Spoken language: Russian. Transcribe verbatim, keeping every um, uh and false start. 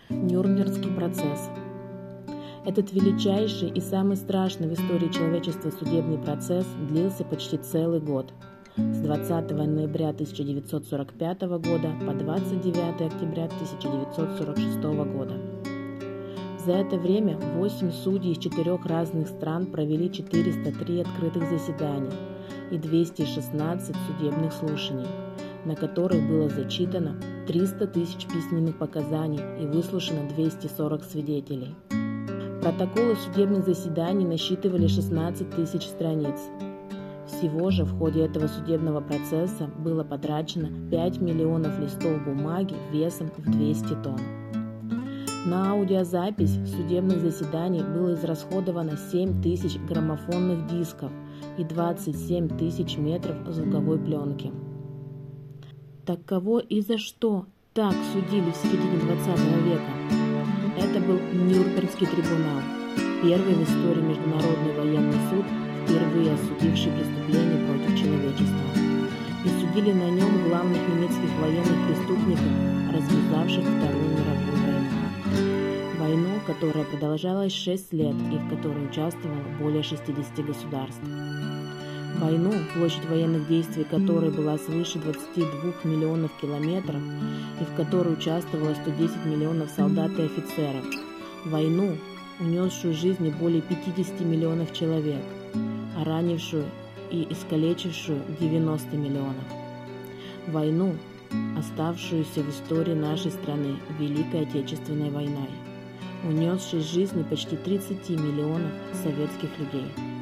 Нюрнбергский процесс. Этот величайший и самый страшный в истории человечества судебный процесс длился почти целый год, с двадцатого ноября тысяча девятьсот сорок пятого года по двадцать девятое октября тысяча девятьсот сорок шестого года. За это время восемь судей из четырех разных стран провели четыреста три открытых заседания и двести шестнадцать судебных слушаний, на которых было зачитано триста тысяч письменных показаний и выслушано двести сорок свидетелей. Протоколы судебных заседаний насчитывали шестнадцать тысяч страниц. Всего же в ходе этого судебного процесса было потрачено пять миллионов листов бумаги весом в двести тонн. На аудиозапись судебных заседаний было израсходовано семь тысяч граммофонных дисков и двадцать семь тысяч метров звуковой пленки. Так кого и за что так судили в середине двадцатого века? Это был Нюрнбергский трибунал, первый в истории международный военный суд, впервые осудивший преступления против человечества. И судили на нем главных немецких военных преступников, развязавших Вторую мировую войну. Войну, которая продолжалась шесть лет и в которой участвовало более шестидесяти государств. Войну, площадь военных действий которой была свыше двадцати двух миллионов километров и в которой участвовало сто десять миллионов солдат и офицеров. Войну, унесшую жизни более пятидесяти миллионов человек, а ранившую и искалечившую девяносто миллионов. Войну, оставшуюся в истории нашей страны Великой Отечественной войной, унесшей жизни почти тридцати миллионов советских людей.